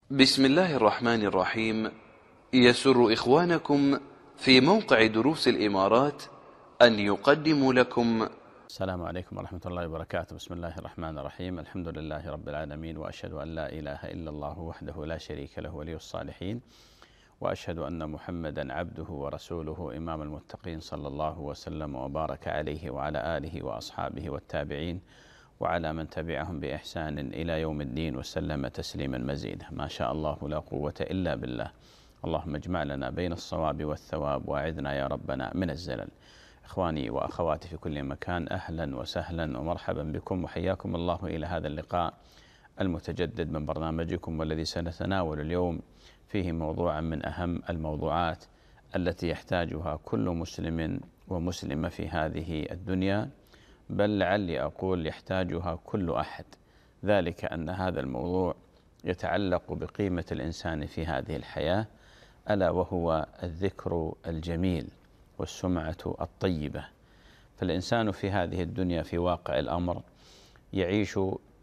بسم الله الرحمن الرحيم. يسر إخوانكم في موقع دروس الإمارات أن يقدموا لكم السلام عليكم ورحمة الله وبركاته. بسم الله الرحمن الرحيم. الحمد لله رب العالمين، وأشهد أن لا إله إلا الله وحده لا شريك له ولي الصالحين، وأشهد أن محمدا عبده ورسوله إمام المتقين، صلى الله وسلم وبارك عليه وعلى آله وأصحابه والتابعين وعلى من تبعهم بإحسان إلى يوم الدين، وسلم تسليما مزيدا. ما شاء الله لا قوة إلا بالله. اللهم اجمع لنا بين الصواب والثواب، وأعذنا يا ربنا من الزلل. إخواني وأخواتي في كل مكان، أهلا وسهلا ومرحبا بكم، وحياكم الله إلى هذا اللقاء المتجدد من برنامجكم، والذي سنتناول اليوم فيه موضوعا من أهم الموضوعات التي يحتاجها كل مسلم ومسلمة في هذه الدنيا، بل لعلي أقول يحتاجها كل أحد. ذلك أن هذا الموضوع يتعلق بقيمة الإنسان في هذه الحياة، ألا وهو الذكر الجميل والسمعة الطيبة. فالإنسان في هذه الدنيا في واقع الأمر يعيش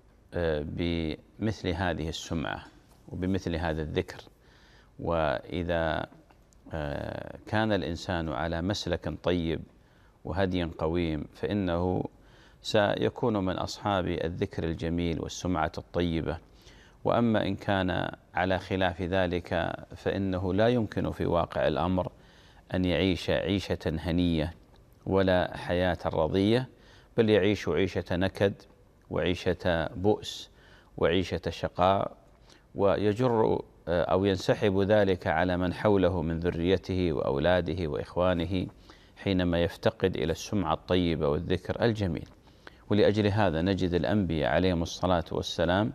بمثل هذه السمعة وبمثل هذا الذكر، وإذا كان الإنسان على مسلك طيب وهدي قويم فإنه سيكون من أصحاب الذكر الجميل والسمعة الطيبة. وأما إن كان على خلاف ذلك فإنه لا يمكن في واقع الأمر أن يعيش عيشة هنية ولا حياة رضية، بل يعيش عيشة نكد وعيشة بؤس وعيشة شقاء، ويجر أو ينسحب ذلك على من حوله من ذريته وأولاده وإخوانه حينما يفتقد إلى السمعة الطيبة والذكر الجميل. ولأجل هذا نجد الأنبياء عليهم الصلاة والسلام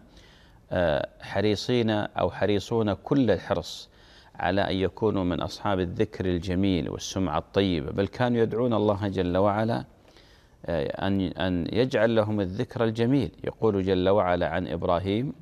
حريصون كل الحرص على أن يكونوا من أصحاب الذكر الجميل والسمعة الطيبة، بل كانوا يدعون الله جل وعلا أن يجعل لهم الذكر الجميل. يقول جل وعلا عن إبراهيم: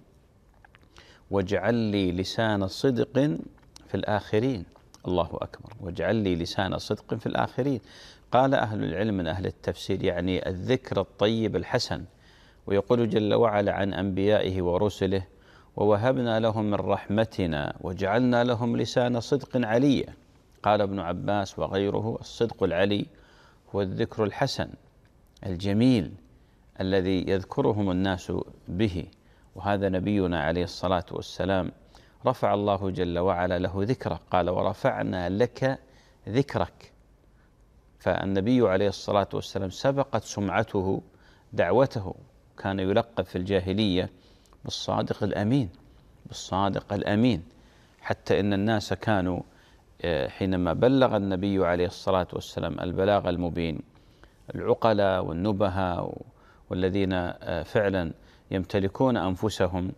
واجعل لي لسان صدق في الآخرين. الله أكبر، واجعل لي لسان صدق في الآخرين. قال أهل العلم من أهل التفسير يعني الذكر الطيب الحسن. ويقول جل وعلا عن أنبيائه ورسله: ووهبنا لهم من رحمتنا وجعلنا لهم لسان صدق عليا. قال ابن عباس وغيره: الصدق العلي هو الذكر الحسن الجميل الذي يذكرهم الناس به. وهذا نبينا عليه الصلاة والسلام رفع الله جل وعلا له ذكره، قال: ورفعنا لك ذكرك. فالنبي عليه الصلاة والسلام سبقت سمعته دعوته، كان يلقب في الجاهلية بالصادق الأمين، بالصادق الأمين، حتى إن الناس كانوا حينما بلغ النبي عليه الصلاة والسلام البلاغ المبين، العقلاء والنبهاء والذين فعلا يمتلكون أنفسهم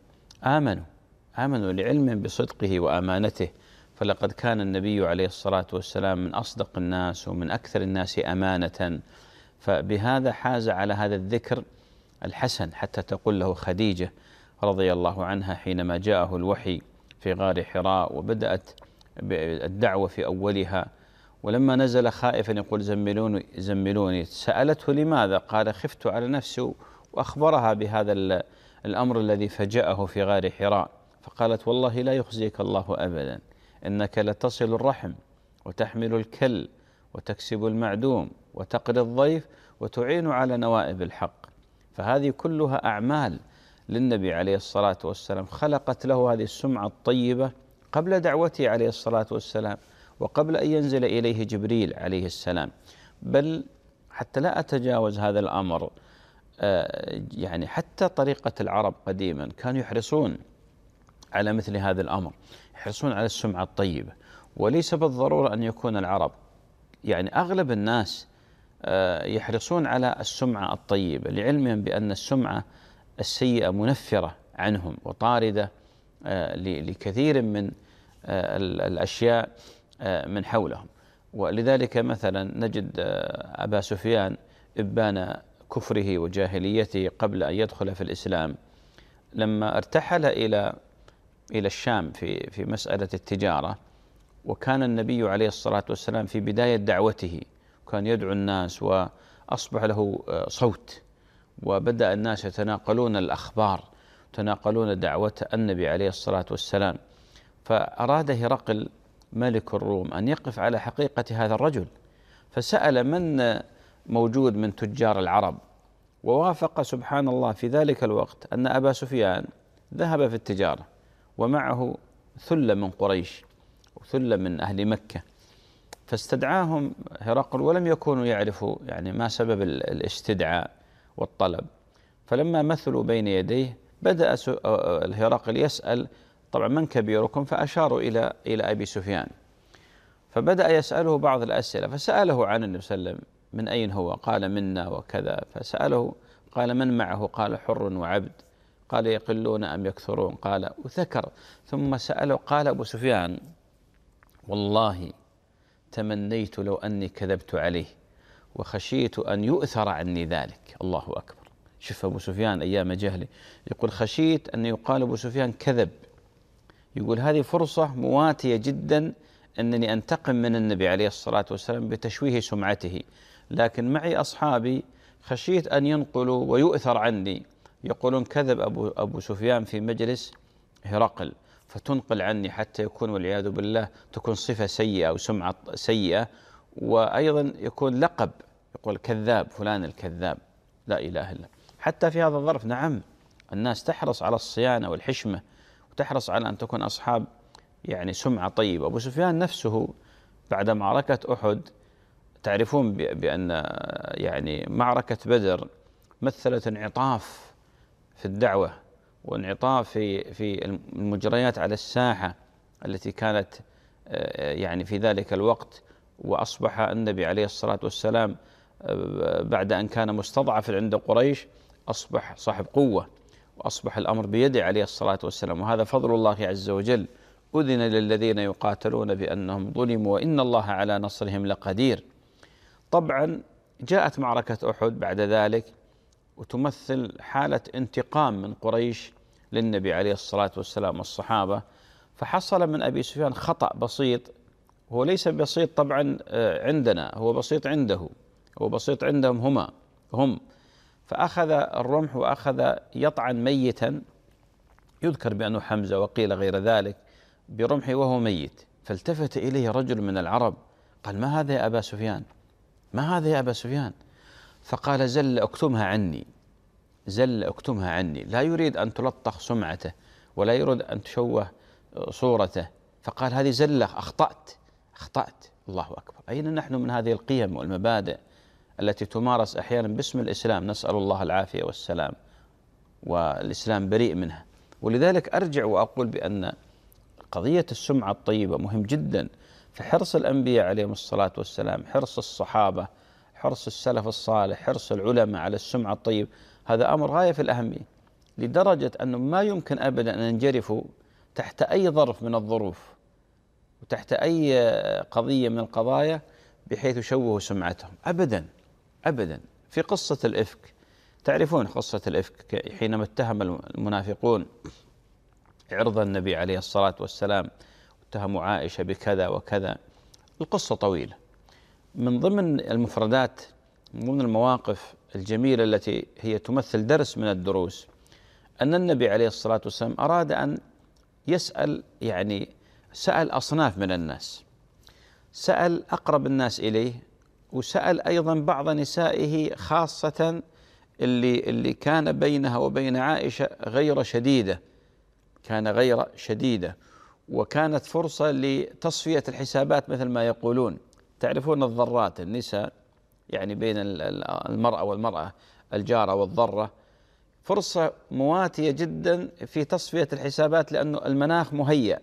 آمنوا لعلم بصدقه وأمانته. فلقد كان النبي عليه الصلاة والسلام من أصدق الناس ومن أكثر الناس أمانة، فبهذا حاز على هذا الذكر الحسن، حتى تقول له خديجة رضي الله عنها حينما جاءه الوحي في غار حراء وبدأت الدعوة في أولها، ولما نزل خائفا يقول: زملوني، سألته: لماذا؟ قال: خفت على نفسي، وأخبرها بهذا الأمر الذي فجأه في غار حراء. فقالت: والله لا يخزيك الله أبدا، إنك لتصل الرحم وتحمل الكل وتكسب المعدوم وتقري الضيف وتعين على نوائب الحق. فهذه كلها أعمال للنبي عليه الصلاة والسلام خلقت له هذه السمعة الطيبة قبل دعوته عليه الصلاة والسلام، وقبل أن ينزل إليه جبريل عليه السلام. بل حتى لا أتجاوز هذا الأمر، يعني حتى طريقة العرب قديما كانوا يحرصون على مثل هذا الأمر، يحرصون على السمعة الطيبة. وليس بالضرورة أن يكون العرب، يعني أغلب الناس يحرصون على السمعة الطيبة، لعلمهم بأن السمعة السيئة منفرة عنهم وطاردة لكثير من الأشياء من حولهم. ولذلك مثلا نجد أبا سفيان إبان كفره وجاهليته قبل أن يدخل في الإسلام، لما ارتحل إلى الشام في مسألة التجارة، وكان النبي عليه الصلاة والسلام في بداية دعوته كان يدعو الناس وأصبح له صوت، وبدأ الناس يتناقلون الأخبار، تناقلون دعوة النبي عليه الصلاة والسلام. فأراد هرقل ملك الروم أن يقف على حقيقة هذا الرجل، فسأل من موجود من تجار العرب، ووافق سبحان الله في ذلك الوقت أن أبا سفيان ذهب في التجارة ومعه ثلة من قريش وثلة من أهل مكة، فاستدعاهم هرقل ولم يكونوا يعرفوا يعني ما سبب الاستدعاء والطلب. فلما مثلوا بين يديه بدأ هرقل يسأل طبعا من كبيركم، فأشاروا إلى أبي سفيان، فبدأ يسأله بعض الأسئلة، فسأله عن النبي صلى الله عليه وسلم من أين هو؟ قال منا وكذا. فسأله قال من معه؟ قال حر وعبد. قال يقلون أم يكثرون؟ قال وذكر. ثم سأله قال أبو سفيان والله تمنيت لو أني كذبت عليه وخشيت أن يؤثر عني ذلك. الله أكبر. شوف أبو سفيان أيام جهله يقول خشيت أن يقال أبو سفيان كذب، يقول هذه فرصة مواتية جدا أنني أنتقم من النبي عليه الصلاة والسلام بتشويه سمعته، لكن معي أصحابي خشيت أن ينقلوا ويؤثر عني، يقولون كذب أبو سفيان في مجلس هرقل فتنقل عني حتى يكون والعياذ بالله تكون صفة سيئة أو سمعة سيئة، وأيضا يكون لقب، يقول كذاب فلان الكذاب. لا إله إلا. حتى في هذا الظرف نعم الناس تحرص على الصيانة والحشمة وتحرص على أن تكون أصحاب يعني سمعة طيبة. أبو سفيان نفسه بعد معركة أحد تعرفون بأن يعني معركة بدر مثلت انعطاف في الدعوة وانعطاف في المجريات على الساحة التي كانت يعني في ذلك الوقت، وأصبح النبي عليه الصلاة والسلام بعد أن كان مستضعف عند قريش أصبح صاحب قوة، وأصبح الأمر بيده عليه الصلاة والسلام، وهذا فضل الله عز وجل. أذن للذين يقاتلون بأنهم ظلموا وإن الله على نصرهم لقدير. طبعا جاءت معركة أحد بعد ذلك وتمثل حالة انتقام من قريش للنبي عليه الصلاة والسلام والصحابة، فحصل من أبي سفيان خطأ بسيط، هو ليس بسيط طبعا عندنا، هو بسيط عنده، هو بسيط عندهم هم. فأخذ الرمح وأخذ يطعن ميتا يذكر بأنه حمزة وقيل غير ذلك برمحه وهو ميت، فالتفت إليه رجل من العرب قال ما هذا يا أبا سفيان؟ ما هذا يا أبا سفيان؟ فقال زل اكتمها عني، زل اكتمها عني، لا يريد أن تلطخ سمعته ولا يريد أن تشوه صورته، فقال هذه زلة، أخطأت. الله أكبر. أين نحن من هذه القيم والمبادئ التي تمارس أحيانا باسم الإسلام؟ نسأل الله العافية والسلام، والإسلام بريء منها. ولذلك أرجع وأقول بأن قضية السمعة الطيبة مهم جدا، فحرص الأنبياء عليهم الصلاة والسلام، حرص الصحابة، حرص السلف الصالح، حرص العلماء على السمعة الطيبة، هذا أمر غاية في الأهمية، لدرجة أنه ما يمكن أبدا أن ينجرفوا تحت أي ظرف من الظروف وتحت أي قضية من القضايا بحيث يشوهوا سمعتهم أبدا أبدا. في قصة الإفك، تعرفون قصة الإفك حينما اتهم المنافقون عرض النبي عليه الصلاة والسلام، اتهموا عائشة بكذا وكذا، القصة طويلة. من ضمن المفردات، من ضمن المواقف الجميلة التي هي تمثل درس من الدروس، أن النبي عليه الصلاة والسلام أراد أن يسأل، يعني سأل أصناف من الناس، سأل أقرب الناس إليه، وسأل أيضا بعض نسائه خاصة اللي كان بينها وبين عائشة غيرة شديدة، كان غيرة شديدة، وكانت فرصة لتصفية الحسابات مثل ما يقولون. تعرفون الضرات، النساء يعني بين المرأة والمرأة، الجارة والضرة، فرصة مواتية جدا في تصفية الحسابات، لأنه المناخ مهيأ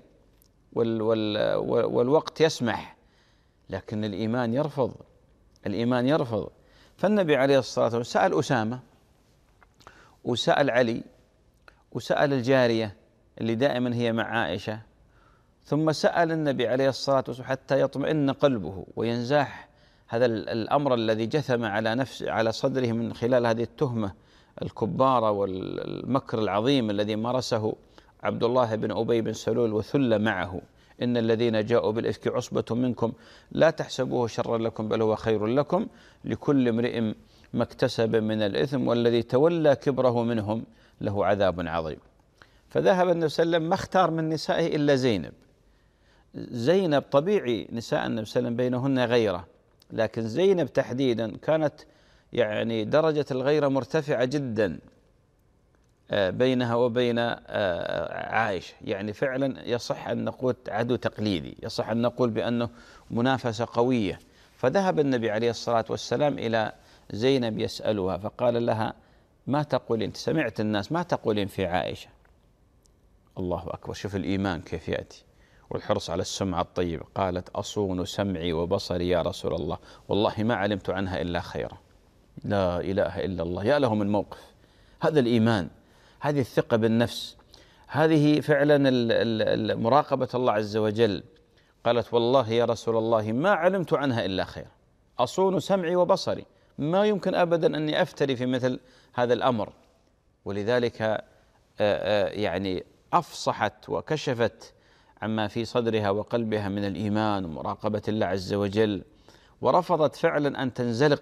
والوقت يسمح، لكن الإيمان يرفض، الإيمان يرفض. فالنبي عليه الصلاة والسلام سأل أسامة وسأل علي وسأل الجارية اللي دائما هي مع عائشة، ثم سأل النبي عليه الصلاة والسلام حتى يطمئن قلبه وينزاح هذا الأمر الذي جثم على صدره من خلال هذه التهمة الكبارة والمكر العظيم الذي مارسه عبد الله بن أبي بن سلول وثل معه. إن الذين جاءوا بالإفك عصبة منكم لا تحسبوه شرا لكم بل هو خير لكم، لكل امرئ ما اكتسب من الإثم والذي تولى كبره منهم له عذاب عظيم. فذهب النبي صلى الله عليه وسلم ما اختار من نسائه إلا زينب. زينب طبيعي نساء النبي صلى الله عليه وسلم بينهن غيرة، لكن زينب تحديدا كانت يعني درجة الغيرة مرتفعة جدا بينها وبين عائشة، يعني فعلا يصح أن نقول عدو تقليدي، يصح أن نقول بأنه منافسة قوية. فذهب النبي عليه الصلاة والسلام إلى زينب يسألها فقال لها: ما تقولين؟ سمعت الناس ما تقولين في عائشة؟ الله أكبر، شوف الإيمان كيف يأتي والحرص على السمعة الطيبة. قالت: أصون سمعي وبصري يا رسول الله، والله ما علمت عنها إلا خيرا. لا إله إلا الله، يا له من موقف. هذا الإيمان، هذه الثقة بالنفس، هذه فعلا مراقبة الله عز وجل. قالت: والله يا رسول الله ما علمت عنها إلا خيرا، أصون سمعي وبصري، ما يمكن أبدا أني أفتري في مثل هذا الأمر. ولذلك يعني أفصحت وكشفت عما في صدرها وقلبها من الإيمان ومراقبة الله عز وجل، ورفضت فعلا أن تنزلق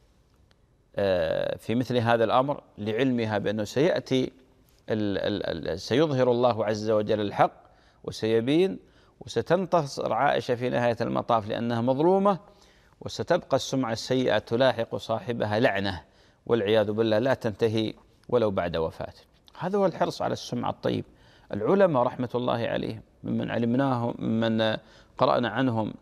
في مثل هذا الأمر، لعلمها بأنه سيأتي سيظهر الله عز وجل الحق وسيبين، وستنتصر عائشة في نهاية المطاف لأنها مظلومة، وستبقى السمعة السيئة تلاحق صاحبها لعنة والعياذ بالله لا تنتهي ولو بعد وفاته. هذا هو الحرص على السمعة الطيب. العلماء رحمة الله عليهم ممن علمناهم، ممن قرأنا عنهم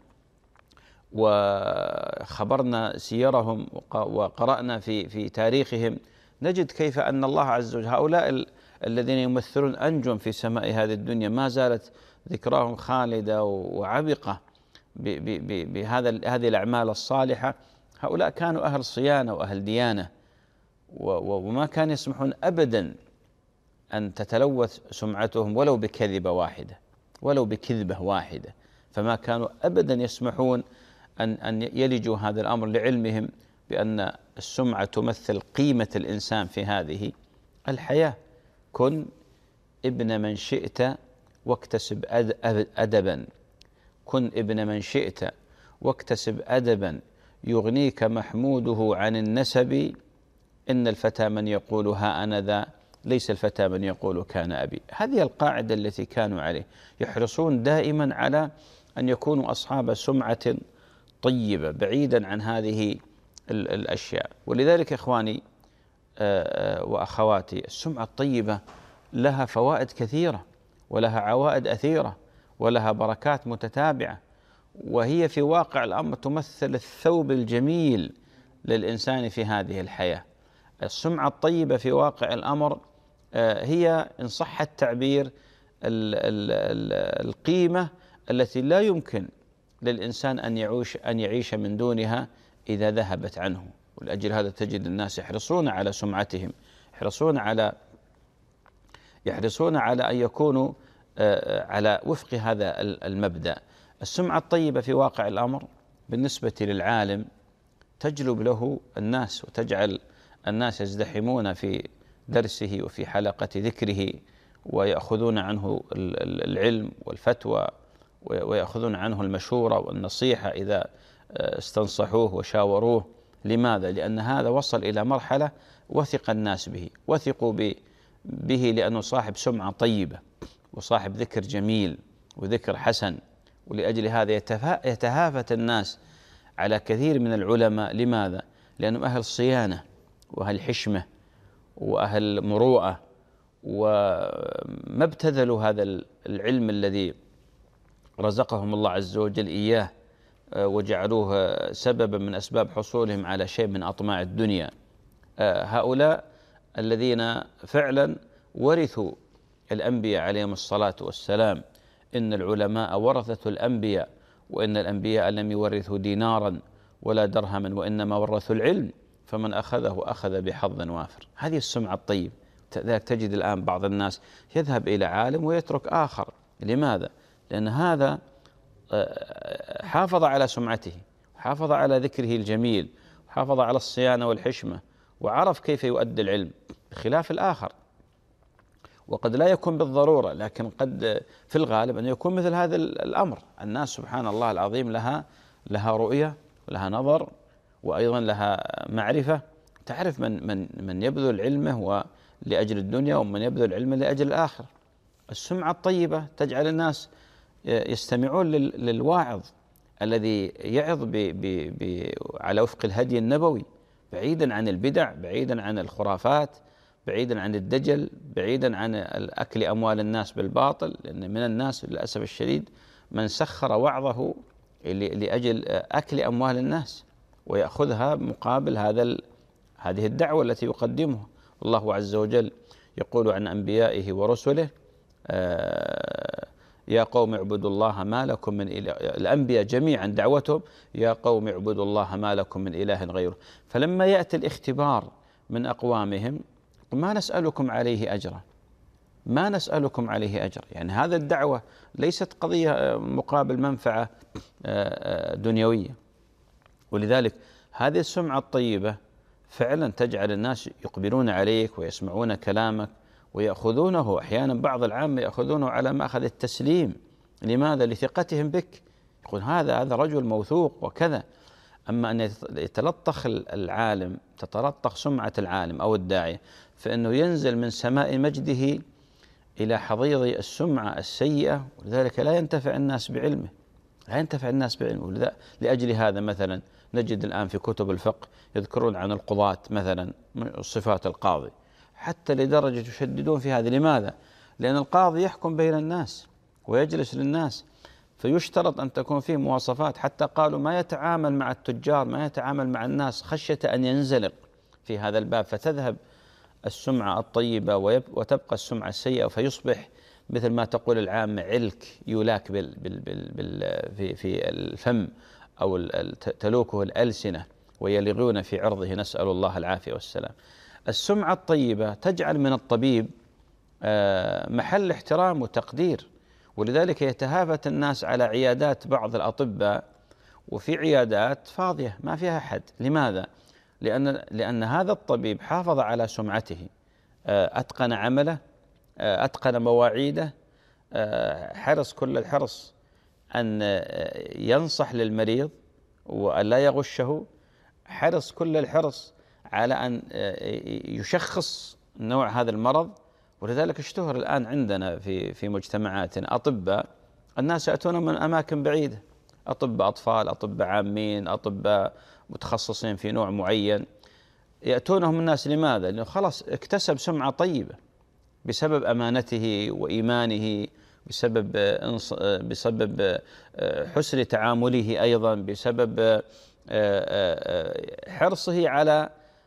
وخبرنا سيرهم وقرأنا في تاريخهم، نجد كيف أن الله عز وجل هؤلاء الذين يمثلون أنجم في سماء هذه الدنيا ما زالت ذكراهم خالدة وعبقة بهذه الأعمال الصالحة. هؤلاء كانوا أهل صيانة وأهل ديانة، وما كانوا يسمحون أبدا أن تتلوث سمعتهم ولو بكذبة واحدة، ولو بكذبة واحدة، فما كانوا أبدا يسمحون أن يلجوا هذا الأمر، لعلمهم بأن السمعة تمثل قيمة الإنسان في هذه الحياة. كن ابن من شئت واكتسب أدبا، كن ابن من شئت واكتسب أدبا، يغنيك محموده عن النسب، إن الفتى من يقول ها أنا ذا، ليس الفتى من يقول كان أبي. هذه القاعدة التي كانوا عليه، يحرصون دائما على أن يكونوا أصحاب سمعة طيبة بعيدا عن هذه الأشياء. ولذلك إخواني وأخواتي، السمعة الطيبة لها فوائد كثيرة ولها عوائد أثيرة ولها بركات متتابعة، وهي في واقع الأمر تمثل الثوب الجميل للإنسان في هذه الحياة. السمعة الطيبة في واقع الأمر هي إن صح التعبير القيمة التي لا يمكن للإنسان أن يعيش من دونها إذا ذهبت عنه. ولأجل هذا تجد الناس يحرصون على سمعتهم، يحرصون على أن يكونوا على وفق هذا المبدأ. السمعة الطيبة في واقع الأمر بالنسبة للعالم تجلب له الناس وتجعل الناس يزدحمون في درسه وفي حلقة ذكره، ويأخذون عنه العلم والفتوى، ويأخذون عنه المشورة والنصيحة إذا استنصحوه وشاوروه. لماذا؟ لأن هذا وصل إلى مرحلة وثق الناس به، وثقوا به لأنه صاحب سمعة طيبة وصاحب ذكر جميل وذكر حسن. ولأجل هذا يتهافت الناس على كثير من العلماء. لماذا؟ لأنهم أهل صيانة وأهل حشمة وأهل مروءة، وما ابتذلوا هذا العلم الذي رزقهم الله عز وجل إياه وجعلوه سببا من أسباب حصولهم على شيء من أطماع الدنيا. هؤلاء الذين فعلا ورثوا الأنبياء عليهم الصلاة والسلام، إن العلماء ورثة الأنبياء، وإن الأنبياء لم يورثوا دينارا ولا درهما وإنما ورثوا العلم، فمن أخذه أخذ بحظ وافر. هذه السمعة الطيب. ذلك تجد الآن بعض الناس يذهب إلى عالم ويترك آخر. لماذا؟ لأن هذا حافظ على سمعته، حافظ على ذكره الجميل، حافظ على الصيانة والحشمة، وعرف كيف يؤدي العلم، بخلاف الآخر. وقد لا يكون بالضرورة، لكن قد في الغالب أن يكون مثل هذا الأمر. الناس سبحان الله العظيم لها رؤية ولها نظر وأيضا لها معرفة، تعرف من يبذل علمه لأجل الدنيا ومن يبذل علمه لأجل الآخر. السمعة الطيبة تجعل الناس يستمعون للواعظ الذي يعظ على وفق الهدي النبوي، بعيدا عن البدع، بعيدا عن الخرافات، بعيدا عن الدجل، بعيدا عن أكل أموال الناس بالباطل. لأن من الناس للأسف الشديد من سخر وعظه لأجل أكل أموال الناس ويأخذها مقابل هذه الدعوة التي يقدمها. الله عز وجل يقول عن أنبيائه ورسله: يا قوم اعبدوا الله ما لكم من إله. الأنبياء جميعا دعوتهم: يا قوم اعبدوا الله ما لكم من إله غيره. فلما يأتي الاختبار من أقوامهم: ما نسألكم عليه أجرا، ما نسألكم عليه أجر. يعني هذا الدعوة ليست قضية مقابل منفعة دنيوية. ولذلك هذه السمعة الطيبة فعلا تجعل الناس يقبلون عليك ويسمعون كلامك ويأخذونه، أحيانا بعض العامة يأخذونه على مأخذ التسليم. لماذا؟ لثقتهم بك، يقول هذا رجل موثوق وكذا. أما أن يتلطخ العالم، تتلطخ سمعة العالم أو الداعية، فإنه ينزل من سماء مجده إلى حضيض السمعة السيئة، ولذلك لا ينتفع الناس بعلمه، لا ينتفع الناس بعلمه. لأجل هذا مثلا نجد الآن في كتب الفقه يذكرون عن القضاة مثلا صفات القاضي، حتى لدرجة يشددون في هذا. لماذا؟ لأن القاضي يحكم بين الناس ويجلس للناس، فيشترط أن تكون فيه مواصفات. حتى قالوا ما يتعامل مع التجار، ما يتعامل مع الناس خشية أن ينزلق في هذا الباب، فتذهب السمعة الطيبة وتبقى السمعة السيئة، فيصبح مثل ما تقول العامة علك يلاك في الفم، أو تلوكه الألسنة ويلغون في عرضه، نسأل الله العافية والسلام. السمعة الطيبة تجعل من الطبيب محل احترام وتقدير، ولذلك يتهافت الناس على عيادات بعض الأطباء، وفي عيادات فاضية ما فيها أحد. لماذا؟ لأن هذا الطبيب حافظ على سمعته، أتقن عمله، أتقن مواعيده، حرص كل الحرص أن ينصح للمريض وأن لا يغشه، حرص كل الحرص على أن يشخص نوع هذا المرض. ولذلك اشتهر الآن عندنا في مجتمعاتنا أطباء الناس يأتون من أماكن بعيدة، أطباء أطفال، أطباء عامين، أطباء متخصصين في نوع معين، يأتونهم الناس. لماذا؟ لأنه خلاص اكتسب سمعة طيبة بسبب أمانته وإيمانه، بسبب حسن تعامله، أيضا بسبب حرصه على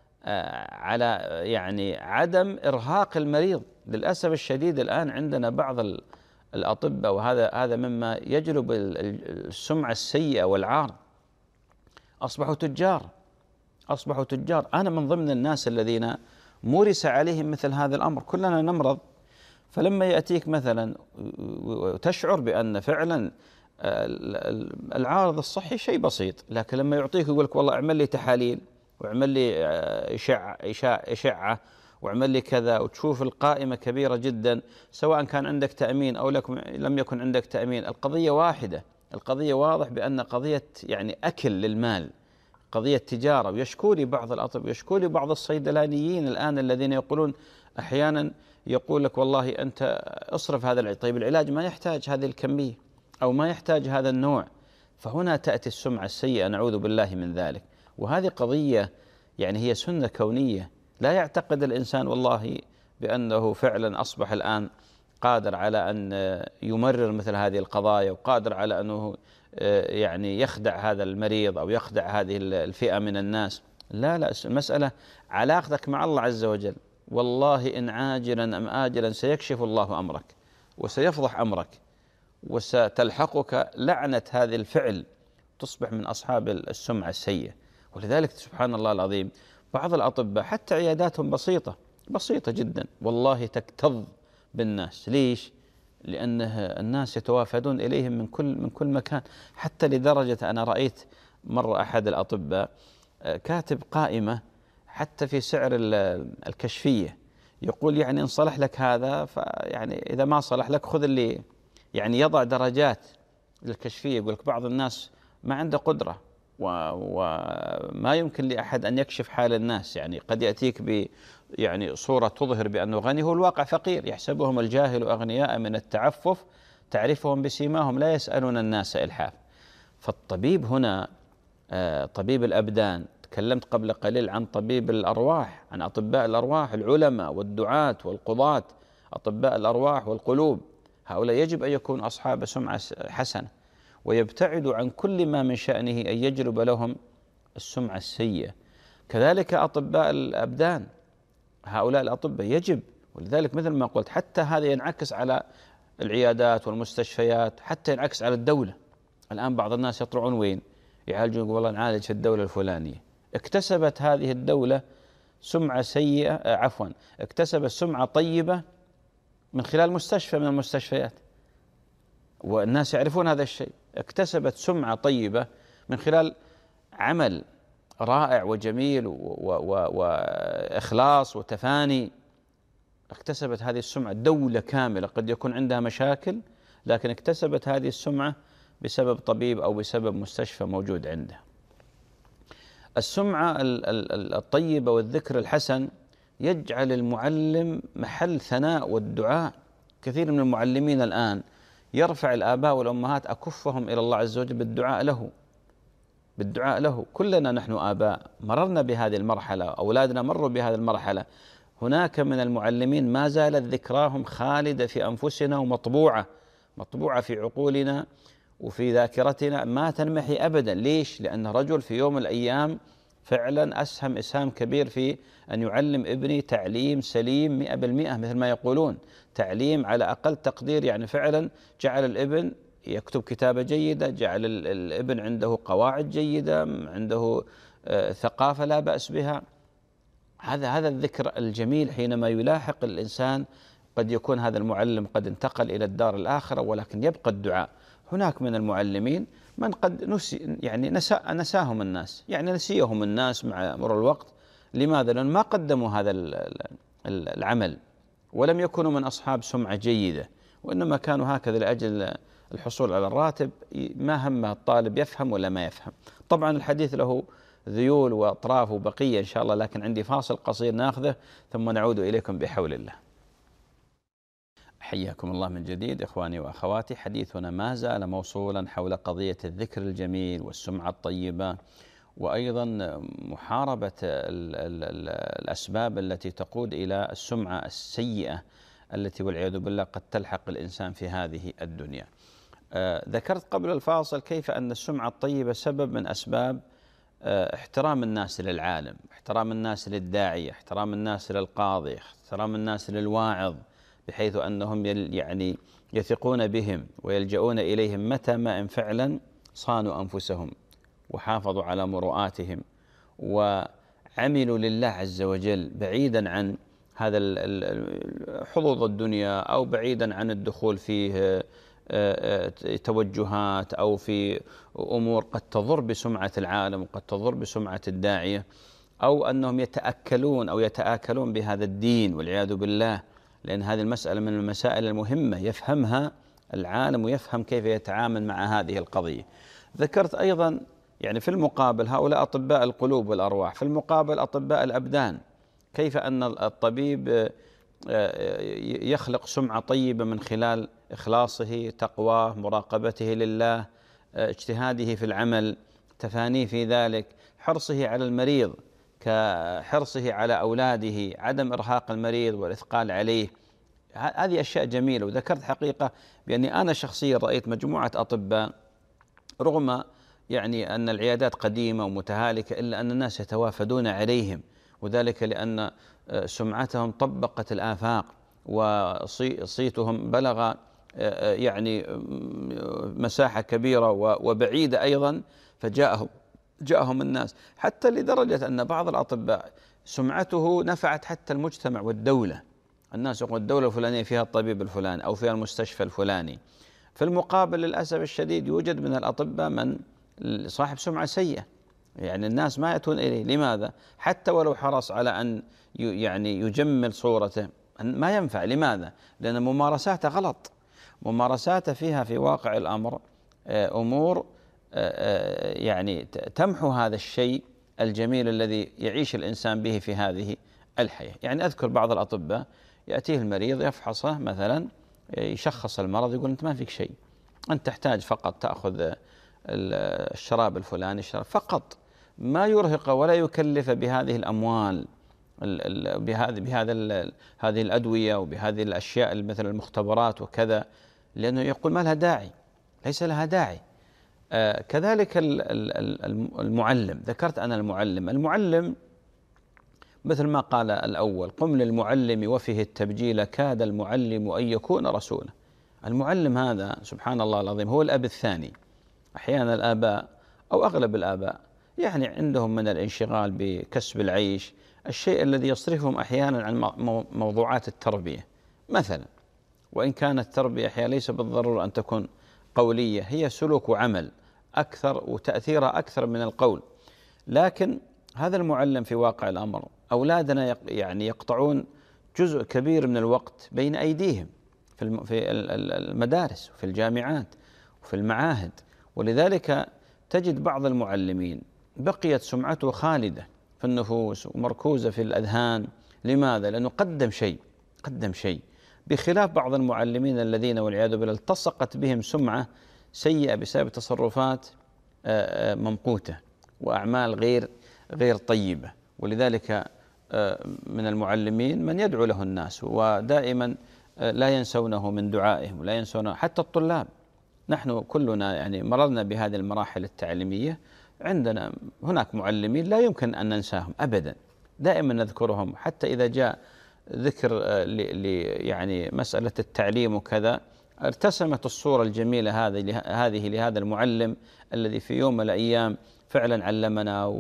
يعني عدم إرهاق المريض. للأسف الشديد الآن عندنا بعض الأطباء، وهذا مما يجلب السمعة السيئة والعار، أصبحوا تجار. أنا من ضمن الناس الذين مورس عليهم مثل هذا الأمر. كلنا نمرض، فلما يأتيك مثلا وتشعر بأن فعلا العارض الصحي شيء بسيط، لكن لما يعطيك يقول لك والله اعمل لي تحاليل، واعمل لي إشعة، واعمل لي كذا، وتشوف القائمة كبيرة جدا، سواء كان عندك تأمين أو لم يكن عندك تأمين. القضية واحدة، القضية واضح بأن قضية يعني أكل للمال، قضية تجارة. ويشكو لي بعض الأطباء، يشكو لي بعض الصيدلانيين الآن الذين يقولون أحيانا، يقول لك والله أنت اصرف هذا العلاج، طيب العلاج ما يحتاج هذه الكمية أو ما يحتاج هذا النوع. فهنا تأتي السمعة السيئة، نعوذ بالله من ذلك. وهذه قضية يعني هي سنة كونية. لا يعتقد الإنسان والله بأنه فعلا أصبح الآن قادر على أن يمرر مثل هذه القضايا، وقادر على أنه يعني يخدع هذا المريض أو يخدع هذه الفئة من الناس. لا، المسألة علاقتك مع الله عز وجل. والله إن عاجلا أم آجلا سيكشف الله أمرك وسيفضح أمرك، وستلحقك لعنة هذه الفعل، تصبح من أصحاب السمعة السيئة. ولذلك سبحان الله العظيم بعض الأطباء حتى عياداتهم بسيطة جدا، والله تكتظ بالناس. ليش؟ لأن الناس يتوافدون إليهم من كل مكان. حتى لدرجة أنا رأيت مرة أحد الأطباء كاتب قائمة حتى في سعر الكشفية، يقول يعني إن صلح لك هذا، فيعني إذا ما صلح لك خذ اللي، يعني يضع درجات للكشفية. يقول لك بعض الناس ما عنده قدرة وما يمكن لأحد أن يكشف حال الناس. يعني قد يأتيك يعني صورة تظهر بأنه غني، هو الواقع فقير. يحسبهم الجاهل أغنياء من التعفف، تعرفهم بسيماهم لا يسألون الناس إلحاف. فالطبيب هنا طبيب الأبدان، تكلمت قبل قليل عن طبيب الأرواح، عن أطباء الأرواح، العلماء والدعاة والقضاة، أطباء الأرواح والقلوب. هؤلاء يجب أن يكونوا أصحاب سمعة حسنة، ويبتعدوا عن كل ما من شأنه أن يجلب لهم السمعة السيئة. كذلك أطباء الأبدان، هؤلاء الأطباء يجب، ولذلك مثل ما قلت حتى هذا ينعكس على العيادات والمستشفيات، حتى ينعكس على الدولة. الآن بعض الناس يطلعون وين؟ يعالجون، يقول والله نعالج في الدولة الفلانية. اكتسبت هذه الدولة سمعة سيئة، اكتسبت سمعة طيبة من خلال مستشفى من المستشفيات، والناس يعرفون هذا الشيء. اكتسبت سمعة طيبة من خلال عمل رائع وجميل وإخلاص وتفاني. اكتسبت هذه السمعة دولة كاملة قد يكون عندها مشاكل، لكن اكتسبت هذه السمعة بسبب طبيب أو بسبب مستشفى موجود عنده. السمعة الطيبة والذكر الحسن يجعل المعلم محل ثناء والدعاء. كثير من المعلمين الآن يرفع الآباء والأمهات أكفهم إلى الله عز وجل بالدعاء له. كلنا نحن آباء مررنا بهذه المرحلة، أولادنا مروا بهذه المرحلة. هناك من المعلمين ما زالت ذكراهم خالدة في أنفسنا ومطبوعة في عقولنا وفي ذاكرتنا، ما تنمحي أبدا. ليش؟ لأن رجل في يوم من الأيام فعلا أسهم إسهام كبير في أن يعلم ابني تعليم سليم 100%، مثل ما يقولون تعليم على أقل تقدير. يعني فعلا جعل الابن يكتب كتابة جيدة، جعل الابن عنده قواعد جيدة، عنده ثقافة لا بأس بها. هذا الذكر الجميل حينما يلاحق الإنسان. قد يكون هذا المعلم قد انتقل إلى الدار الآخرة، ولكن يبقى الدعاء. هناك من المعلمين من قد نساهم الناس، يعني نسيهم الناس مع مرور الوقت. لماذا؟ لأن ما قدموا هذا العمل، ولم يكونوا من أصحاب سمعة جيدة، وإنما كانوا هكذا لأجل الحصول على الراتب. ما هم الطالب يفهم ولا ما يفهم. طبعا الحديث له ذيول وأطراف وبقية إن شاء الله، لكن عندي فاصل قصير ناخذه ثم نعود إليكم بحول الله. حياكم الله من جديد إخواني وأخواتي. حديثنا ما زال موصولا حول قضية الذكر الجميل والسمعة الطيبة، وأيضا محاربة الأسباب التي تقود إلى السمعة السيئة التي والعياذ بالله قد تلحق الإنسان في هذه الدنيا. ذكرت قبل الفاصل كيف أن السمعة الطيبة سبب من أسباب احترام الناس للعالم، احترام الناس للداعية، احترام الناس للقاضي، احترام الناس للواعظ، بحيث أنهم يعني يثقون بهم ويلجؤون إليهم متى ما إن فعلا صانوا أنفسهم وحافظوا على مروءاتهم وعملوا لله عز وجل، بعيدا عن هذا حظوظ الدنيا، أو بعيدا عن الدخول فيه توجهات أو في أمور قد تضر بسمعة العالم وقد تضر بسمعة الداعية، أو أنهم يتآكلون بهذا الدين والعياذ بالله. لأن هذه المسألة من المسائل المهمة يفهمها العالم ويفهم كيف يتعامل مع هذه القضية. ذكرت أيضا يعني في المقابل هؤلاء أطباء القلوب والأرواح، في المقابل أطباء الأبدان، كيف أن الطبيب يخلق سمعة طيبة من خلال إخلاصه، تقواه، مراقبته لله، اجتهاده في العمل، تفانيه في ذلك، حرصه على المريض كحرصه على أولاده، عدم إرهاق المريض والإثقال عليه. هذه أشياء جميلة. وذكرت حقيقة بأني أنا شخصيا رأيت مجموعة أطباء رغم يعني أن العيادات قديمة ومتهالكة، إلا أن الناس يتوافدون عليهم، وذلك لأن سمعتهم طبقت الآفاق وصيتهم بلغ يعني مساحة كبيرة وبعيدة أيضا، جاءهم الناس، حتى لدرجة أن بعض الأطباء سمعته نفعت حتى المجتمع والدولة. الناس يقول الدولة الفلانية فيها الطبيب الفلاني أو فيها المستشفى الفلاني. في المقابل للأسف الشديد يوجد من الأطباء من صاحب سمعة سيئة، يعني الناس ما يأتون إليه. لماذا؟ حتى ولو حرص على أن يعني يجمل صورته ما ينفع. لماذا؟ لأن ممارساته غلط، ممارساته فيها في واقع الأمر أمور يعني تمحو هذا الشيء الجميل الذي يعيش الإنسان به في هذه الحياة. يعني أذكر بعض الأطباء يأتيه المريض يفحصه مثلا، يشخص المرض، يقول أنت ما فيك شيء، أنت تحتاج فقط تأخذ الشراب الفلاني، الشراب فقط، ما يرهق ولا يكلف بهذه الأموال، هذه الأدوية وبهذه الأشياء مثل المختبرات وكذا، لأنه يقول ما لها داعي، ليس لها داعي. كذلك المعلم، ذكرت أنا المعلم مثل ما قال الأول: قم للمعلم وفيه التبجيل، كاد المعلم أن يكون رسولا. المعلم هذا سبحان الله العظيم هو الأب الثاني. أحيانا الآباء أو أغلب الآباء يعني عندهم من الانشغال بكسب العيش الشيء الذي يصرفهم أحيانا عن موضوعات التربية مثلا، وإن كانت التربية أحيانا ليس بالضرورة أن تكون قولية، هي سلوك وعمل أكثر وتأثيرها أكثر من القول. لكن هذا المعلم في واقع الأمر أولادنا يعني يقطعون جزء كبير من الوقت بين أيديهم في المدارس وفي الجامعات وفي المعاهد، ولذلك تجد بعض المعلمين بقيت سمعته خالدة في النفوس ومركوزة في الأذهان. لماذا؟ لأنه قدم شيء، بخلاف بعض المعلمين الذين والعياذ بالله التصقت بهم سمعة سيئة بسبب تصرفات ممقوتة وأعمال غير طيبة. ولذلك من المعلمين من يدعو له الناس، ودائما لا ينسونه من دعائهم ولا ينسونه حتى الطلاب. نحن كلنا يعني مررنا بهذه المراحل التعليمية، عندنا هناك معلمين لا يمكن أن ننساهم أبدا، دائما نذكرهم، حتى إذا جاء ذكر يعني مسألة التعليم وكذا ارتسمت الصورة الجميلة هذه لهذا المعلم الذي في يوم من الأيام فعلا علمنا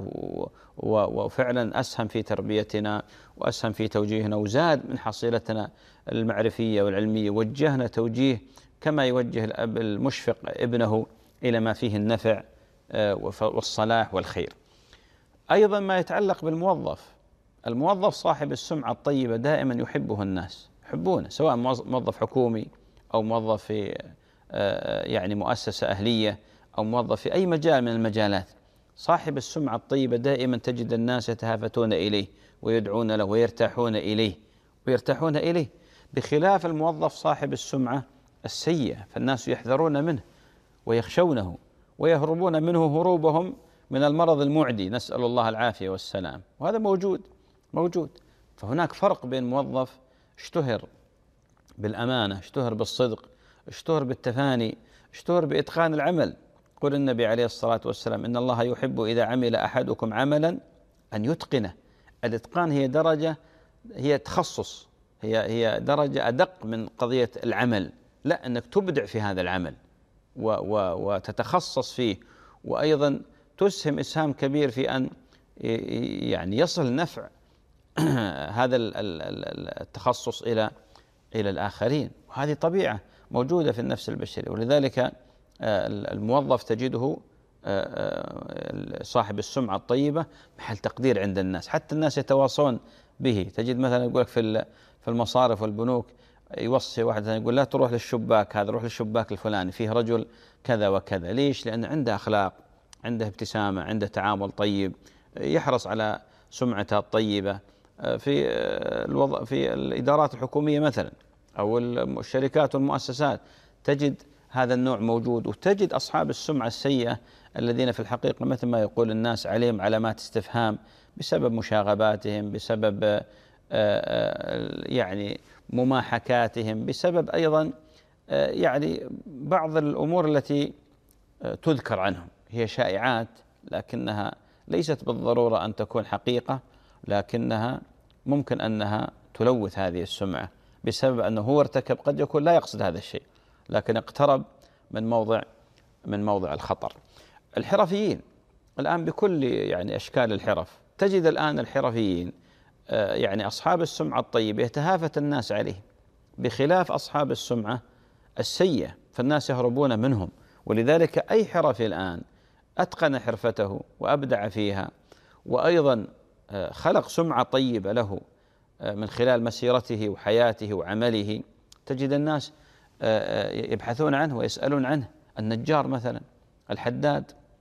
وفعلا أسهم في تربيتنا وأسهم في توجيهنا وزاد من حصيلتنا المعرفية والعلمية، وجهنا توجيه كما يوجه الأب المشفق ابنه إلى ما فيه النفع والصلاح والخير. أيضا ما يتعلق بالموظف، الموظف صاحب السمعة الطيبة دائما يحبه الناس، يحبونه، سواء موظف حكومي أو موظف في يعني مؤسسة أهلية أو موظف في أي مجال من المجالات. صاحب السمعة الطيبة دائما تجد الناس يتهافتون إليه ويدعون له ويرتاحون إليه، بخلاف الموظف صاحب السمعة السيئة، فالناس يحذرون منه ويخشونه ويهربون منه هروبهم من المرض المعدي، نسأل الله العافية والسلام، وهذا موجود. فهناك فرق بين موظف اشتهر بالأمانة، اشتهر بالصدق، اشتهر بالتفاني، اشتهر بإتقان العمل. قل النبي عليه الصلاة والسلام: إن الله يحب إذا عمل أحدكم عملا أن يتقنه. الإتقان هي درجة، هي تخصص، هي درجة أدق من قضية العمل، لا، أنك تبدع في هذا العمل وتتخصص فيه، وأيضا تسهم إسهام كبير في أن يعني يصل نفع هذا التخصص إلى الآخرين، وهذه طبيعة موجودة في النفس البشري. ولذلك الموظف تجده صاحب السمعة الطيبة محل تقدير عند الناس، حتى الناس يتواصون به. تجد مثلا يقول لك في المصارف والبنوك يوصي واحد يقول: لا تروح للشباك هذا، روح للشباك الفلاني فيه رجل كذا وكذا. ليش؟ لأن عنده أخلاق، عنده ابتسامة، عنده تعامل طيب، يحرص على سمعته الطيبة. في الإدارات الحكومية مثلا أو الشركات والمؤسسات تجد هذا النوع موجود، وتجد أصحاب السمعة السيئة الذين في الحقيقة مثل ما يقول الناس عليهم علامات استفهام بسبب مشاغباتهم، بسبب يعني مماحكاتهم، بسبب أيضا يعني بعض الأمور التي تذكر عنهم، هي شائعات لكنها ليست بالضرورة أن تكون حقيقة، لكنها ممكن أنها تلوث هذه السمعة بسبب أنه هو ارتكب، قد يكون لا يقصد هذا الشيء لكن اقترب من موضع الخطر. الحرفيين الآن بكل يعني أشكال الحرف، تجد الآن الحرفيين يعني أصحاب السمعة الطيبة يتهافت الناس عليه، بخلاف أصحاب السمعة السيئة فالناس يهربون منهم. ولذلك أي حرفي الآن أتقن حرفته وأبدع فيها وأيضا خلق سمعة طيبة له من خلال مسيرته وحياته وعمله، تجد الناس يبحثون عنه ويسألون عنه. النجار مثلا، الحداد،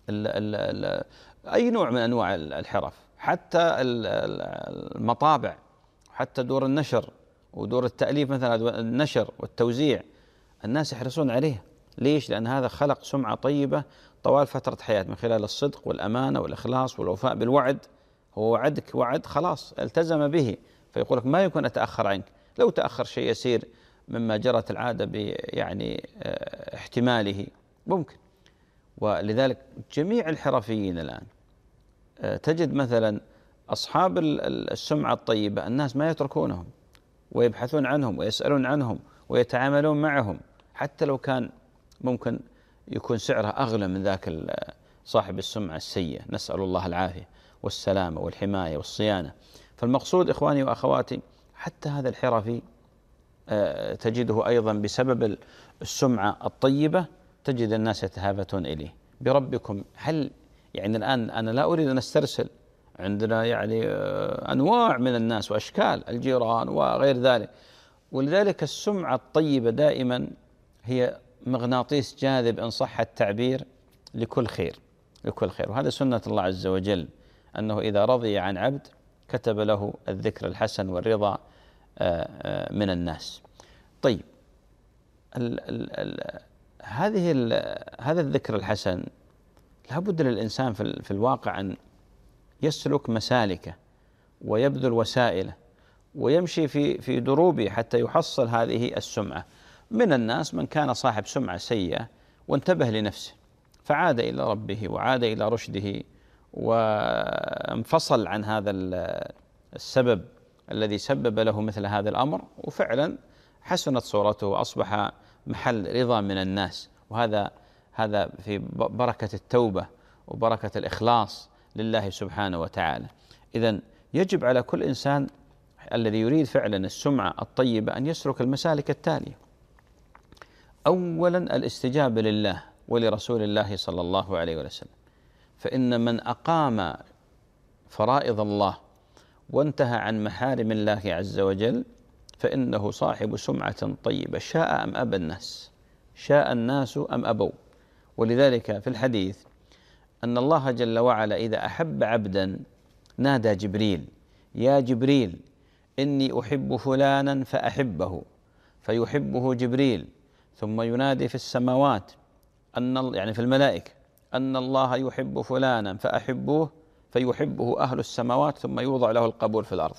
ال ال ال أي نوع من أنواع الحرف، حتى المطابع، حتى دور النشر ودور التأليف، مثلا النشر والتوزيع، الناس يحرصون عليه. ليش؟ لأن هذا خلق سمعة طيبة طوال فترة حياة من خلال الصدق والأمانة والإخلاص والوفاء بالوعد. هو وعدك وعد، خلاص التزم به، فيقول لك ما يكون أتأخر عنك. لو تأخر شيء يسير مما جرت العادة يعني احتماله ممكن. ولذلك جميع الحرفيين الآن تجد مثلا أصحاب السمعة الطيبة الناس ما يتركونهم ويبحثون عنهم ويسألون عنهم ويتعاملون معهم، حتى لو كان ممكن يكون سعره أغلى من ذاك صاحب السمعة السيئة. نسأل الله العافية والسلامة والحماية والصيانة. فالمقصود إخواني وأخواتي، حتى هذا الحرفي تجده أيضا بسبب السمعة الطيبة تجد الناس يتهافتون إليه. بربكم، هل يعني الآن أنا لا أريد أن أسترسل، عندنا يعني أنواع من الناس وأشكال، الجيران وغير ذلك، ولذلك السمعة الطيبة دائما هي مغناطيس جاذب إن صح التعبير لكل خير، لكل خير. وهذا سنة الله عز وجل، أنه إذا رضي عن عبد كتب له الذكر الحسن والرضا من الناس. طيب، هذا الذكر الحسن لابد للإنسان في الواقع أن يسلك مسالكه ويبذل وسائله ويمشي في دروبه حتى يحصل هذه السمعة. من الناس من كان صاحب سمعة سيئة وانتبه لنفسه فعاد إلى ربه وعاد إلى رشده وانفصل عن هذا السبب الذي سبب له مثل هذا الأمر، وفعلا حسنت صورته وأصبح محل رضا من الناس. وهذا في بركة التوبة وبركة الإخلاص لله سبحانه وتعالى. إذن يجب على كل إنسان الذي يريد فعلا السمعة الطيبة أن يسلك المسالك التالية. أولا الاستجابة لله ولرسول الله صلى الله عليه وسلم، فإن من أقام فرائض الله وانتهى عن محارم الله عز وجل فإنه صاحب سمعة طيبة، شاء أم أبى الناس، شاء الناس أم أبوا. ولذلك في الحديث أن الله جل وعلا إذا أحب عبدا نادى جبريل: يا جبريل إني أحب فلانا فأحبه، فيحبه جبريل، ثم ينادي في السماوات يعني في الملائكة أن الله يحب فلانا فأحبوه، فيحبه أهل السماوات، ثم يوضع له القبول في الأرض.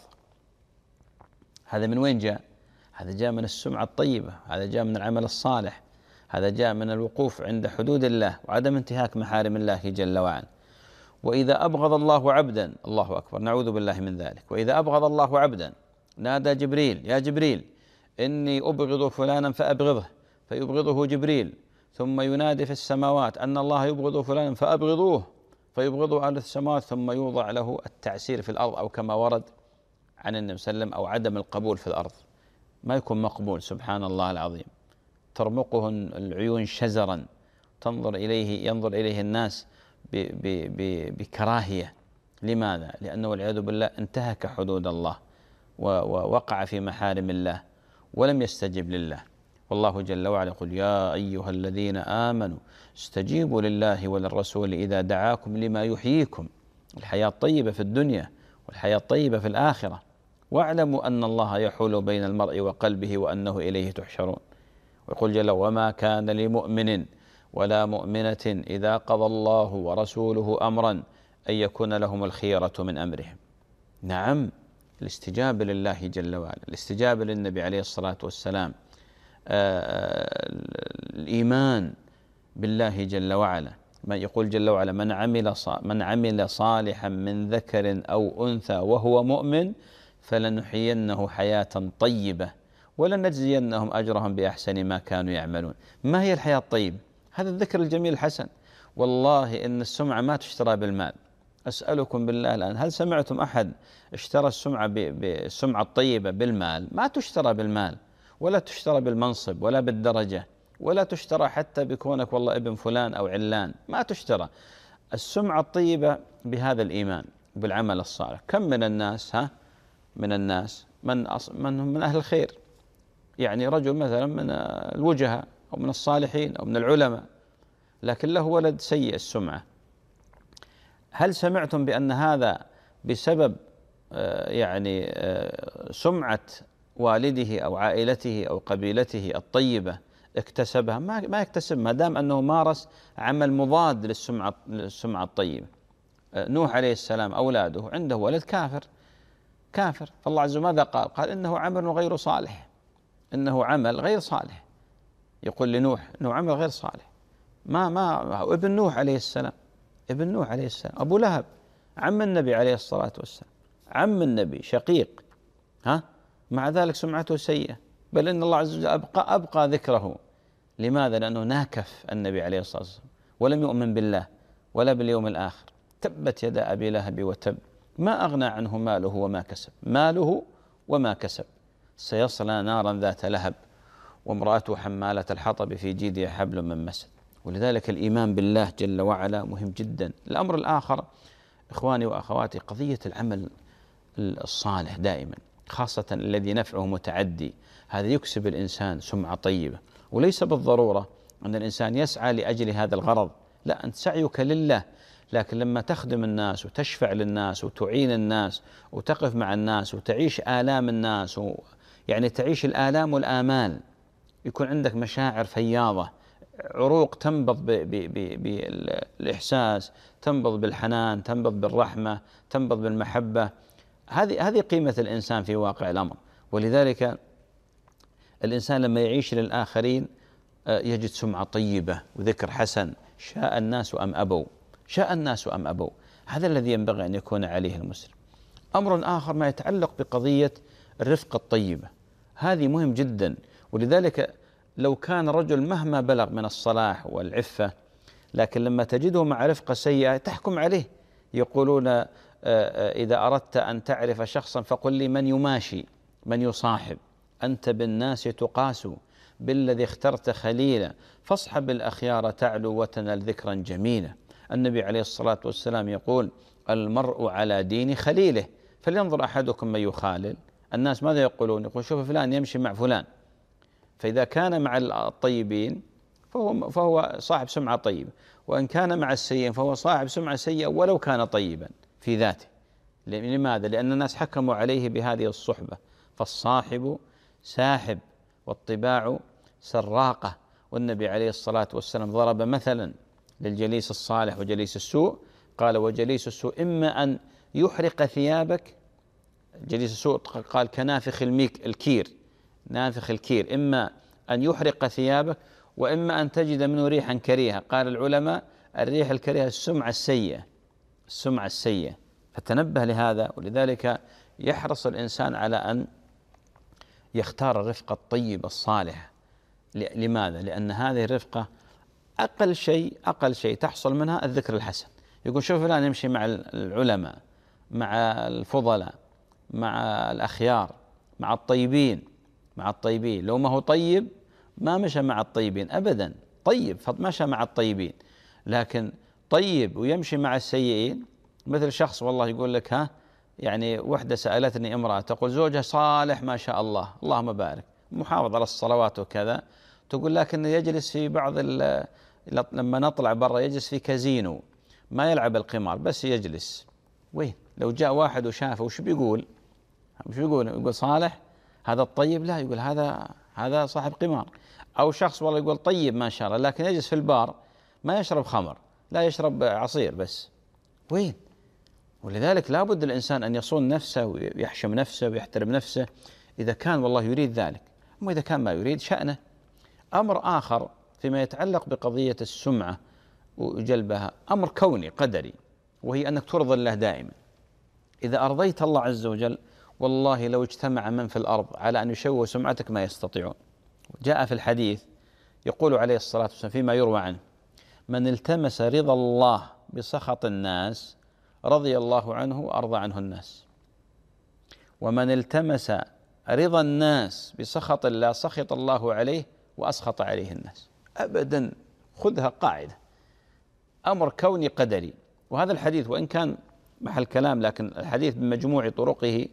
هذا من وين جاء؟ هذا جاء من السمعة الطيبة، هذا جاء من العمل الصالح، هذا جاء من الوقوف عند حدود الله وعدم انتهاك محارم الله جل وعلا. وإذا أبغض الله عبدا، الله أكبر، نعوذ بالله من ذلك، وإذا أبغض الله عبدا نادى جبريل: يا جبريل إني أبغض فلانا فأبغضه، فيبغضه جبريل، ثم ينادي في السماوات أن الله يبغض فلانا فأبغضوه، فيبغضه أهل السماوات، ثم يوضع له التعسير في الأرض، أو كما ورد عن النبي صلى الله عليه وسلم: أو عدم القبول في الأرض، ما يكون مقبول. سبحان الله العظيم، ترمقه العيون شزرا، ينظر إليه الناس بكراهية. لماذا؟ لأنه والعياذ بالله انتهك حدود الله ووقع في محارم الله ولم يستجب لله. والله جل وعلا يقول: يا أيها الذين آمنوا استجيبوا لله وللرسول إذا دعاكم لما يحييكم. الحياة الطيبة في الدنيا والحياة الطيبة في الآخرة، واعلموا أن الله يحول بين المرء وقلبه وأنه إليه تحشرون. ويقول جل: وما كان لمؤمن ولا مؤمنة إذا قضى الله ورسوله أمرا أن يكون لهم الخيرة من أمرهم. نعم، الاستجابة لله جل وعلا، الاستجابة للنبي عليه الصلاة والسلام، الإيمان بالله جل وعلا. ما يقول جل وعلا: من عمل صالحا من ذكر أو أنثى وهو مؤمن فلنحيينه حياة طيبة ولنجزينهم أجرهم بأحسن ما كانوا يعملون. ما هي الحياة الطيبة؟ هذا الذكر الجميل الحسن. والله إن السمعة ما تشترى بالمال. أسألكم بالله الآن، هل سمعتم أحد اشترى بالسمعة الطيبة بالمال؟ ما تشترى بالمال، ولا تشترى بالمنصب، ولا بالدرجة، ولا تشترى حتى بكونك والله ابن فلان أو علان، ما تشترى. السمعة الطيبة بهذا الإيمان بالعمل الصالح. كم من الناس من أهل الخير، يعني رجل مثلا من الوجهاء أو من الصالحين أو من العلماء، لكن له ولد سيء السمعة، هل سمعتم بأن هذا بسبب سمعة والده أو عائلته أو قبيلته الطيبة اكتسبها؟ ما يكتسب، ما دام أنه مارس عمل مضاد للسمعة الطيبة. نوح عليه السلام أولاده عنده ولد كافر، فالله عز وجل ماذا قال إنه عمل غير صالح، إنه عمل غير صالح. يقول لنوح إنه عمل غير صالح. ما ابن نوح عليه السلام، أبو لهب عم النبي عليه الصلاة والسلام، عم النبي شقيق، مع ذلك سمعته سيئة، بل إن الله عز وجل أبقى ذكره. لماذا؟ لأنه ناكف النبي عليه الصلاة والسلام ولم يؤمن بالله ولا باليوم الآخر. تبت يدا أبي لهب وتب، ما أغنى عنه ماله وما كسب، سيصلى نارا ذات لهب وامرأته حمالة الحطب في جيدها حبل من مسد. ولذلك الإيمان بالله جل وعلا مهم جدا. الأمر الآخر إخواني وأخواتي قضية العمل الصالح دائما، خاصة الذي نفعه متعدي، هذا يكسب الإنسان سمعة طيبة. وليس بالضرورة أن الإنسان يسعى لأجل هذا الغرض، لا، أنت سعيك لله، لكن لما تخدم الناس وتشفع للناس وتعين الناس وتقف مع الناس وتعيش آلام الناس تعيش الآلام والآمال، يكون عندك مشاعر فياضة، عروق تنبض بالإحساس، تنبض بالحنان، تنبض بالرحمة، تنبض بالمحبة. هذه قيمة الإنسان في واقع الأمر. ولذلك الإنسان لما يعيش للآخرين يجد سمعة طيبة وذكر حسن، شاء الناس أم أبوا. هذا الذي ينبغي أن يكون عليه المسلم. أمر آخر ما يتعلق بقضية الرفقة الطيبة، هذه مهم جدا. ولذلك لو كان رجل مهما بلغ من الصلاح والعفة، لكن لما تجده مع رفقة سيئة تحكم عليه. يقولون إذا أردت أن تعرف شخصا فقل لي من يماشي، من يصاحب. أنت بالناس تقاس، بالذي اخترت خليلا، فاصحب الأخيار تعلو وتنال ذكرا جميلا. النبي عليه الصلاة والسلام يقول المرء على دين خليله فلينظر أحدكم من يخالل. الناس ماذا يقولون؟ يقول شوف فلان يمشي مع فلان، فإذا كان مع الطيبين فهو صاحب سمعة طيبة، وإن كان مع السيئين فهو صاحب سمعة سيئة ولو كان طيبا في ذاته. لماذا؟ لأن الناس حكموا عليه بهذه الصحبة. فالصاحب ساحب والطباع سراقة. والنبي عليه الصلاة والسلام ضرب مثلا للجليس الصالح وجليس السوء، قال وجليس السوء إما أن يحرق ثيابك، جليس السوء قال كنافخ الكير، نافخ الكير، إما أن يحرق ثيابك وإما أن تجد منه ريحا كريهة. قال العلماء الريح الكريهة السمعة السيئة. فتنبه لهذا. ولذلك يحرص الإنسان على أن يختار الرفقة الطيبة الصالحة. لماذا؟ لأن هذه الرفقة أقل شيء تحصل منها الذكر الحسن. يقول شوف فلان يمشي مع العلماء، مع الفضلاء، مع الأخيار، مع الطيبين. لو ما هو طيب ما مشى مع الطيبين أبدا، طيب فمشى مع الطيبين. لكن طيب ويمشي مع السيئين، مثل شخص والله يقول لك وحدة سألتني امرأة تقول زوجها صالح ما شاء الله، اللهم بارك، محافظ على الصلوات وكذا، تقول لكن يجلس في بعض لما نطلع برا يجلس في كازينو، ما يلعب القمار، بس يجلس. وين لو جاء واحد وشافه وش بيقول؟ يقول صالح هذا الطيب؟ لا، يقول هذا صاحب قمار. أو شخص والله يقول طيب ما شاء الله، لكن يجلس في البار ما يشرب خمر، لا يشرب عصير بس. وين؟ ولذلك لا بد الإنسان أن يصون نفسه ويحشم نفسه ويحترم نفسه إذا كان والله يريد ذلك. أما إذا كان ما يريد شأنه. أمر آخر فيما يتعلق بقضية السمعة وجلبها، أمر كوني قدري، وهي أنك ترضى الله دائما. إذا أرضيت الله عز وجل والله لو اجتمع من في الأرض على أن يشوه سمعتك ما يستطيعون. جاء في الحديث يقول عليه الصلاة والسلام فيما يروى عنه من التمس رضا الله بسخط الناس رضي الله عنه وأرضى عنه الناس، ومن التمس رضا الناس بسخط الله سخط الله عليه وأسخط عليه الناس. أبدا، خذها قاعدة، أمر كوني قدري. وهذا الحديث وإن كان محل كلام، لكن الحديث بمجموع طرقه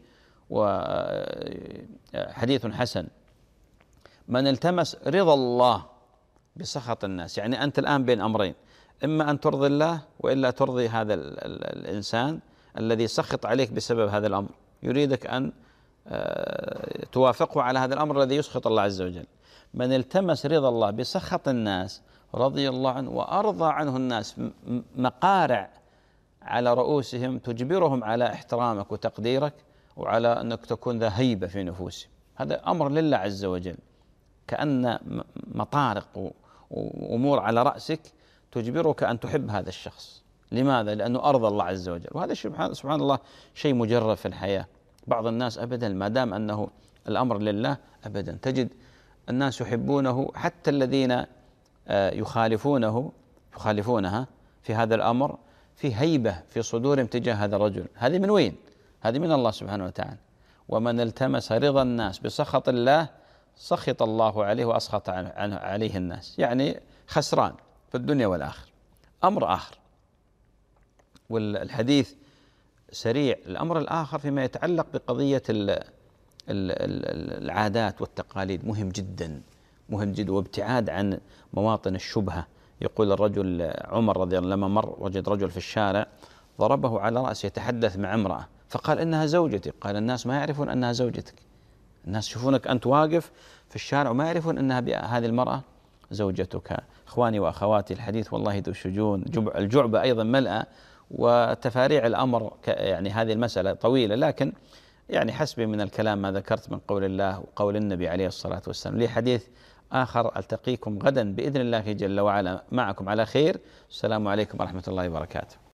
وحديث حسن. من التمس رضا الله بسخط الناس، أنت الآن بين أمرين، إما أن ترضي الله وإلا ترضي هذا الإنسان الذي سخط عليك بسبب هذا الأمر، يريدك أن توافقه على هذا الأمر الذي يسخط الله عز وجل. من التمس رضا الله بسخط الناس رضي الله عنه وأرضى عنه الناس مقارع على رؤوسهم تجبرهم على احترامك وتقديرك وعلى أنك تكون ذا هيبة في نفوسهم. هذا أمر لله عز وجل، كأن مطارق وأمور على رأسك تجبرك أن تحب هذا الشخص. لماذا؟ لأنه أرضى الله عز وجل. وهذا سبحان الله شيء مجرب في الحياة. بعض الناس أبدا ما دام أنه الأمر لله أبدا تجد الناس يحبونه، حتى الذين يخالفونها في هذا الأمر في هيبة في صدورهم تجاه هذا الرجل. هذه من وين؟ هذه من الله سبحانه وتعالى. ومن التمس رضا الناس بسخط الله سخط الله عليه وأسخط عليه الناس، يعني خسران في الدنيا والآخرة. أمر آخر، والحديث سريع، الأمر الآخر فيما يتعلق بقضية العادات والتقاليد مهم جدا، مهم جدا، وابتعاد عن مواطن الشبهة. يقول الرجل عمر رضي الله عنه لما مر وجد رجل في الشارع ضربه على رأسه يتحدث مع امرأة، فقال إنها زوجتي. قال الناس ما يعرفون أنها زوجتك، الناس يشوفونك أنت واقف في الشارع وما يعرفون أنها هذه المرأة زوجتك. إخواني وأخواتي، الحديث والله ذو شجون، الجعبة أيضا ملأ، وتفاريع الأمر يعني هذه المسألة طويلة، لكن يعني حسبي من الكلام ما ذكرت من قول الله وقول النبي عليه الصلاة والسلام. لي حديث آخر ألتقيكم غدا بإذن الله جل وعلا معكم على خير. السلام عليكم ورحمة الله وبركاته.